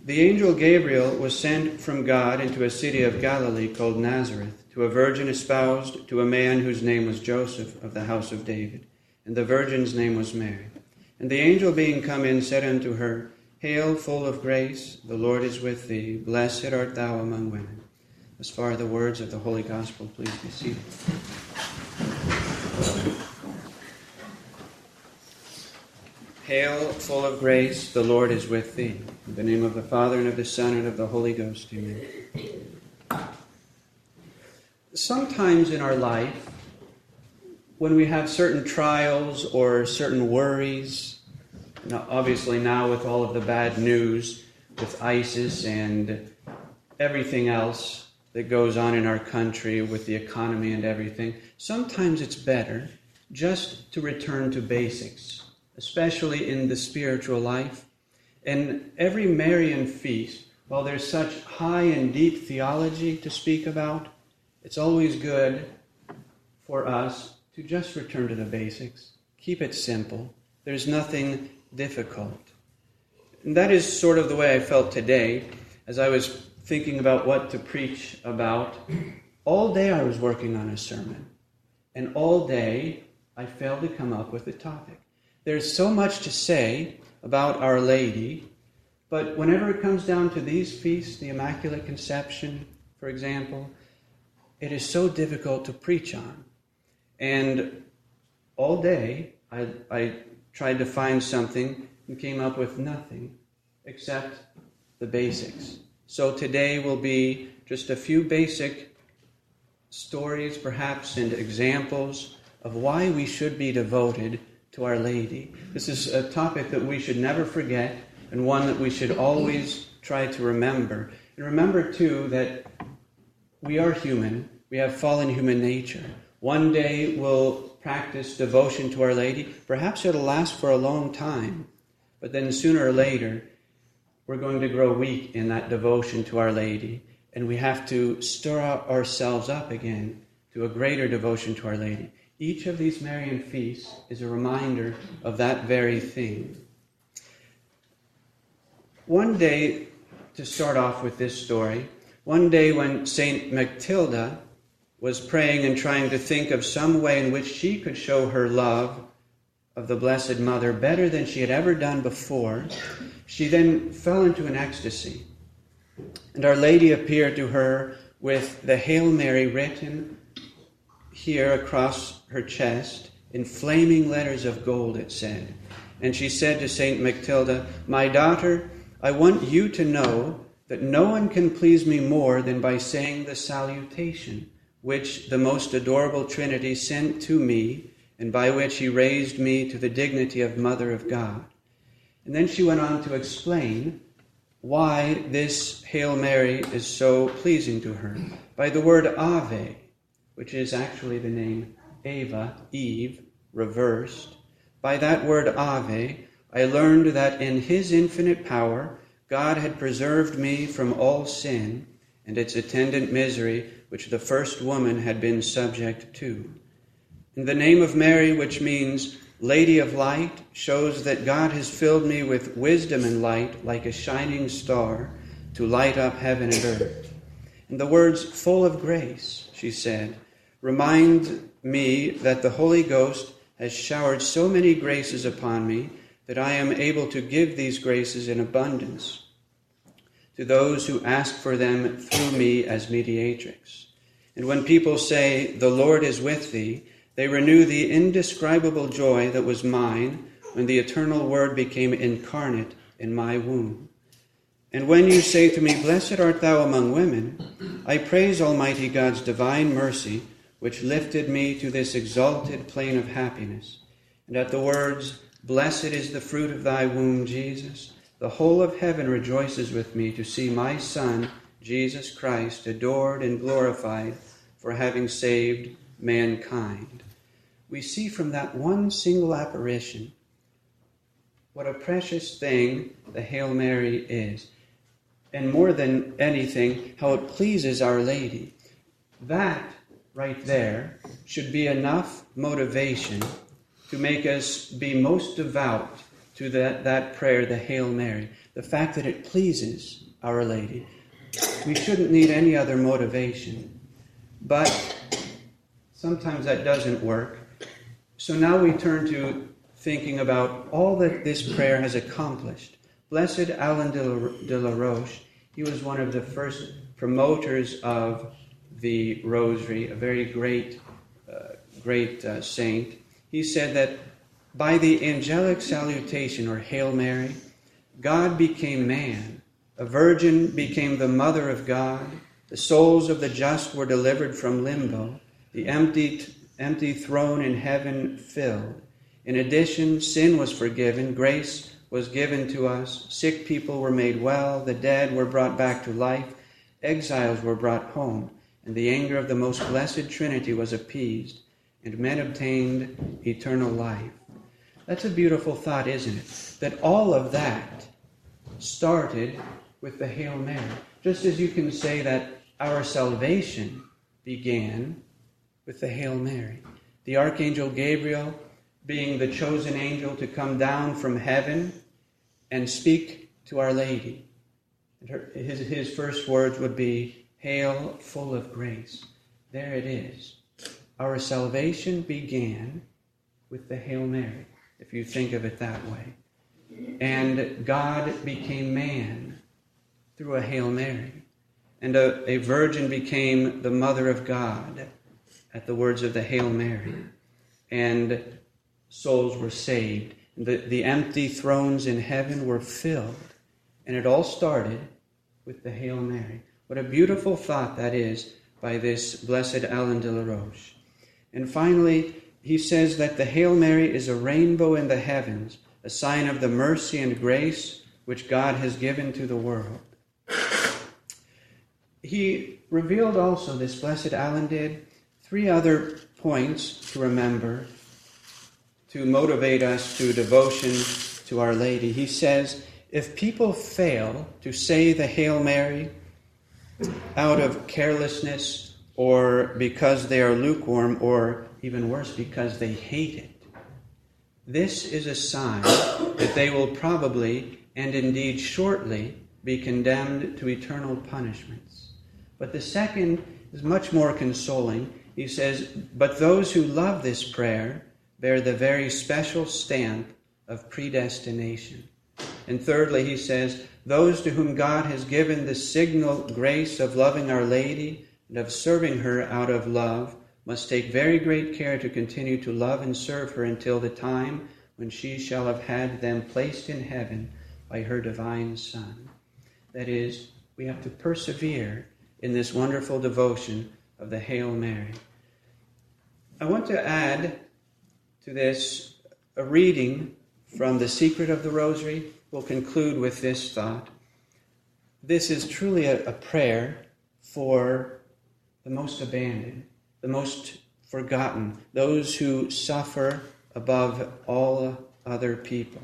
The angel Gabriel was sent from God into a city of Galilee called Nazareth, to a virgin espoused to a man whose name was Joseph of the house of David, and the virgin's name was Mary. And the angel being come in said unto her, Hail, full of grace, the Lord is with thee. Blessed art thou among women. As far the words of the Holy Gospel, please be seated. Hail, full of grace, the Lord is with thee. In the name of the Father, and of the Son, and of the Holy Ghost, amen. Sometimes in our life, when we have certain trials or certain worries, obviously now with all of the bad news with ISIS and everything else that goes on in our country with the economy and everything, sometimes it's better just to return to basics, especially in the spiritual life. And every Marian feast, while there's such high and deep theology to speak about, it's always good for us to just return to the basics. Keep it simple. There's nothing difficult. And that is sort of the way I felt today as I was thinking about what to preach about. All day I was working on a sermon, and all day I failed to come up with a topic. There's so much to say about Our Lady, but whenever it comes down to these feasts, the Immaculate Conception, for example, it is so difficult to preach on. And all day I tried to find something and came up with nothing except the basics. So today will be just a few basic stories, perhaps, and examples of why we should be devoted to Our Lady. This is a topic that we should never forget, and one that we should always try to remember. And remember, too, that we are human. We have fallen human nature. One day we'll practice devotion to Our Lady. Perhaps it'll last for a long time, but then sooner or later we're going to grow weak in that devotion to Our Lady, and we have to stir ourselves up again to a greater devotion to Our Lady. Each of these Marian feasts is a reminder of that very thing. One day, to start off with this story, one day when Saint Matilda was praying and trying to think of some way in which she could show her love of the Blessed Mother better than she had ever done before, she then fell into an ecstasy. And Our Lady appeared to her with the Hail Mary written here across her chest in flaming letters of gold, it said. And she said to Saint Matilda, My daughter, I want you to know that no one can please me more than by saying the salutation which the most adorable Trinity sent to me, and by which he raised me to the dignity of Mother of God. And then she went on to explain why this Hail Mary is so pleasing to her. By the word Ave, which is actually the name Eva, Eve, reversed. By that word Ave, I learned that in his infinite power, God had preserved me from all sin and its attendant misery, which the first woman had been subject to. And the name of Mary, which means Lady of Light, shows that God has filled me with wisdom and light like a shining star to light up heaven and earth. And the words full of grace, she said, remind me that the Holy Ghost has showered so many graces upon me that I am able to give these graces in abundance to those who ask for them through me as mediatrix. And when people say, the Lord is with thee, they renew the indescribable joy that was mine when the eternal Word became incarnate in my womb. And when you say to me, Blessed art thou among women, I praise Almighty God's divine mercy, which lifted me to this exalted plane of happiness. And at the words, Blessed is the fruit of thy womb, Jesus, the whole of heaven rejoices with me to see my Son, Jesus Christ, adored and glorified for having saved mankind. We see from that one single apparition what a precious thing the Hail Mary is. And more than anything, how it pleases Our Lady. That right there should be enough motivation to make us be most devout to that prayer, the Hail Mary. the fact that it pleases Our Lady. We shouldn't need any other motivation. But sometimes that doesn't work. So now we turn to thinking about all that this prayer has accomplished. Blessed Alain de la Roche, he was one of the first promoters of the Rosary, a very great saint. He said that by the angelic salutation, or Hail Mary, God became man. A virgin became the mother of God. The souls of the just were delivered from limbo. The empty throne in heaven filled. In addition, sin was forgiven, grace was given to us, sick people were made well, the dead were brought back to life, exiles were brought home, and the anger of the most blessed Trinity was appeased, and men obtained eternal life. That's a beautiful thought, isn't it? That all of that started with the Hail Mary. Just as you can say that our salvation began with the Hail Mary. The Archangel Gabriel being the chosen angel to come down from heaven and speak to Our Lady. His first words would be, Hail, full of grace. There it is. Our salvation began with the Hail Mary, if you think of it that way. And God became man through a Hail Mary. And a virgin became the mother of God at the words of the Hail Mary. And souls were saved. The empty thrones in heaven were filled. And it all started with the Hail Mary. What a beautiful thought that is by this blessed Alain de la Roche. And finally, he says that the Hail Mary is a rainbow in the heavens, a sign of the mercy and grace which God has given to the world. He revealed also, this blessed Alain did, 3 other points to remember to motivate us to devotion to Our Lady. He says, if people fail to say the Hail Mary out of carelessness or because they are lukewarm or even worse, because they hate it, this is a sign that they will probably and indeed shortly be condemned to eternal punishments. But the second is much more consoling. He says, but those who love this prayer bear the very special stamp of predestination. And thirdly, he says, those to whom God has given the signal grace of loving Our Lady and of serving her out of love must take very great care to continue to love and serve her until the time when she shall have had them placed in heaven by her divine Son. That is, we have to persevere in this wonderful devotion of the Hail Mary. I want to add to this a reading from The Secret of the Rosary. We'll conclude with this thought. This is truly a prayer for the most abandoned, the most forgotten, those who suffer above all other people.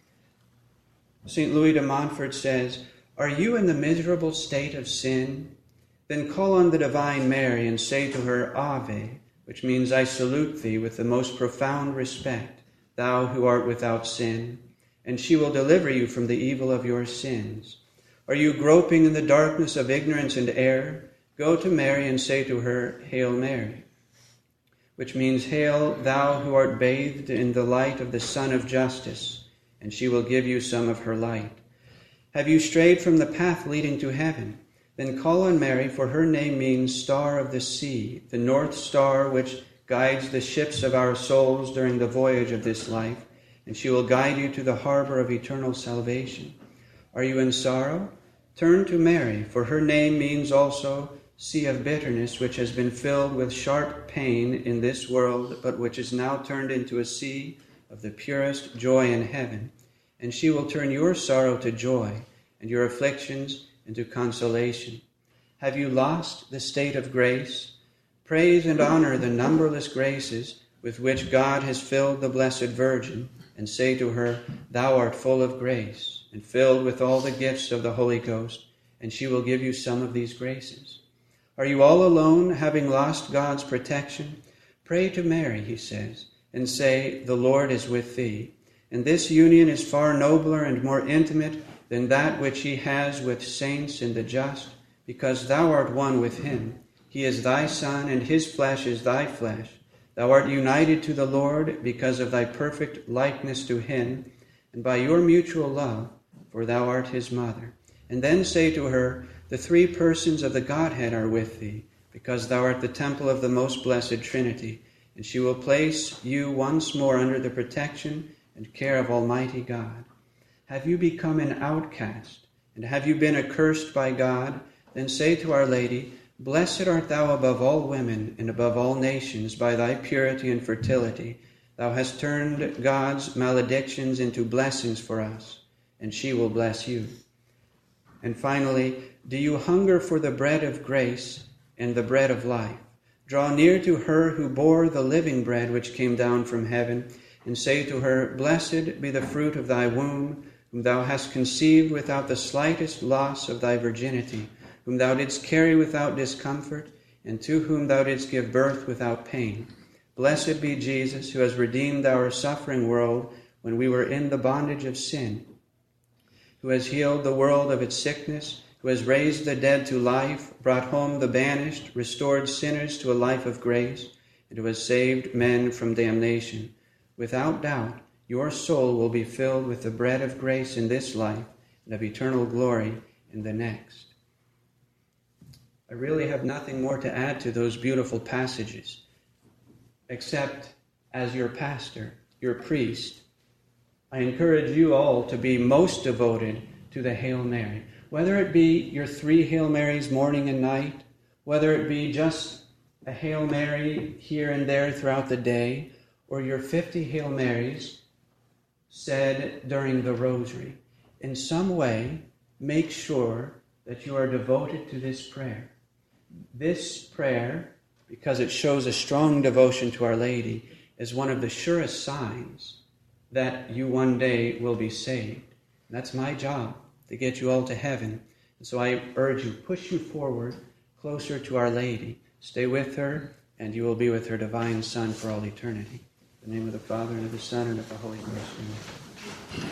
St. Louis de Montfort says, are you in the miserable state of sin? Then call on the Divine Mary and say to her, Ave, which means I salute thee with the most profound respect, thou who art without sin, and she will deliver you from the evil of your sins. Are you groping in the darkness of ignorance and error? Go to Mary and say to her, Hail Mary, which means, Hail, thou who art bathed in the light of the Sun of Justice, and she will give you some of her light. Have you strayed from the path leading to heaven? Then call on Mary, for her name means Star of the Sea, the North Star which guides the ships of our souls during the voyage of this life, and she will guide you to the harbor of eternal salvation. Are you in sorrow? Turn to Mary, for her name means also Sea of Bitterness, which has been filled with sharp pain in this world, but which is now turned into a sea of the purest joy in heaven. And she will turn your sorrow to joy, and your afflictions into consolation. Have you lost the state of grace? Praise and honor the numberless graces with which God has filled the Blessed Virgin, and say to her, Thou art full of grace, and filled with all the gifts of the Holy Ghost, and she will give you some of these graces. Are you all alone, having lost God's protection? Pray to Mary, he says, and say, The Lord is with thee. And this union is far nobler and more intimate than that which he has with saints and the just, because thou art one with him. He is thy Son, and his flesh is thy flesh. Thou art united to the Lord because of thy perfect likeness to him, and by your mutual love, for thou art his mother. And then say to her, the three persons of the Godhead are with thee, because thou art the temple of the most blessed Trinity, and she will place you once more under the protection and care of Almighty God. Have you become an outcast, and have you been accursed by God? Then say to Our Lady, blessed art thou above all women and above all nations by thy purity and fertility. Thou hast turned God's maledictions into blessings for us, and she will bless you. And finally, do you hunger for the bread of grace and the bread of life? Draw near to her who bore the living bread which came down from heaven, and say to her, blessed be the fruit of thy womb, whom thou hast conceived without the slightest loss of thy virginity, whom thou didst carry without discomfort, and to whom thou didst give birth without pain. Blessed be Jesus, who has redeemed our suffering world when we were in the bondage of sin, who has healed the world of its sickness, who has raised the dead to life, brought home the banished, restored sinners to a life of grace, and who has saved men from damnation. Without doubt, your soul will be filled with the bread of grace in this life and of eternal glory in the next. I really have nothing more to add to those beautiful passages, except as your pastor, your priest, I encourage you all to be most devoted to the Hail Mary. Whether it be your 3 Hail Marys morning and night, whether it be just a Hail Mary here and there throughout the day, or your 50 Hail Marys said during the Rosary, in some way make sure that you are devoted to this prayer. This prayer, because it shows a strong devotion to Our Lady, is one of the surest signs that you one day will be saved. And that's my job, to get you all to heaven. And so I urge you, push you forward, closer to Our Lady. Stay with her, and you will be with her divine Son for all eternity. In the name of the Father, and of the Son, and of the Holy Ghost. Amen.